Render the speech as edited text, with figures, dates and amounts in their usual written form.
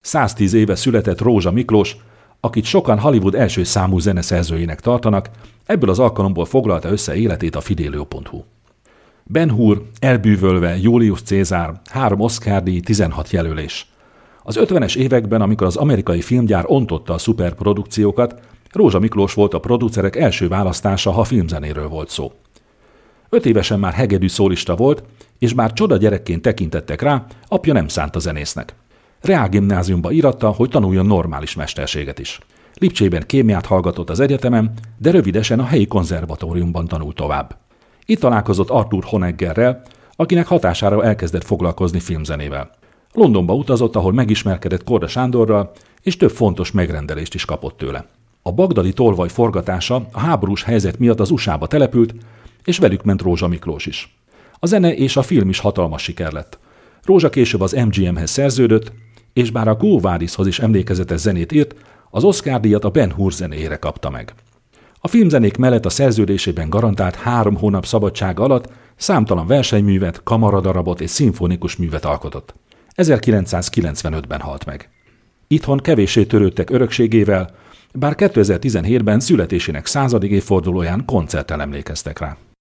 110 éve született Rózsa Miklós, akit sokan Hollywood első számú zeneszerzőjének tartanak, ebből az alkalomból foglalta össze életét a Fidelio.hu. Ben Hur, Elbűvölve, Julius Cézár, 3 Oscar-díj, 16 jelölés. Az 50-es években, amikor az amerikai filmgyár ontotta a szuperprodukciókat, Rózsa Miklós volt a producerek első választása, ha filmzenéről volt szó. 5 évesen már hegedű szólista volt, és bár csoda gyerekként tekintettek rá, apja nem szánta zenésznek. Reálgimnáziumba íratta, hogy tanuljon normális mesterséget is. Lipcsében kémiát hallgatott az egyetemen, de rövidesen a helyi konzervatóriumban tanult tovább. Itt találkozott Arthur Honeggerrel, akinek hatására elkezdett foglalkozni filmzenével. Londonba utazott, ahol megismerkedett Korda Sándorral, és több fontos megrendelést is kapott tőle. A bagdadi tolvaj forgatása a háborús helyzet miatt az USA-ba települt, és velük ment Rózsa Miklós is. A zene és a film is hatalmas siker lett. Rózsa később az MGM-hez szerződött, és bár a Quo Vadishoz is emlékezetes zenét írt, az Oscar-díjat a Ben Hur zenéjére kapta meg. A filmzenék mellett a szerződésében garantált 3 hónap szabadsága alatt számtalan versenyművet, kamaradarabot és szimfonikus művet alkotott. 1995-ben halt meg. Itthon kevéssé törődtek örökségével, bár 2017-ben születésének 100. évfordulóján koncerttel emlékeztek rá.